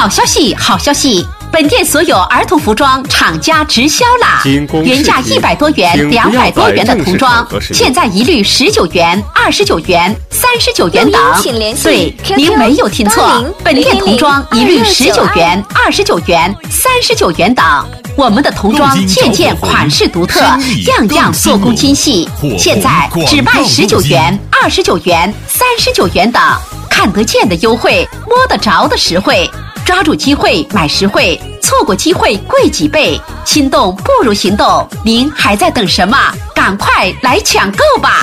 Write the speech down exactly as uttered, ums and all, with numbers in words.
好消息，好消息！本店所有儿童服装厂家直销啦，原价一百多元、两百多元的童装，现在一律十九元、二十九元、三十九元等。对，您没有听错，本店童装一律十九元、二十九元、三十九元等。我们的童装件件款式独特，样样做工精细，现在只卖十九元、二十九元、三十九元等，看得见的优惠，摸得着的实惠。抓住机会买实惠，错过机会贵几倍。心动不如行动，您还在等什么？赶快来抢购吧！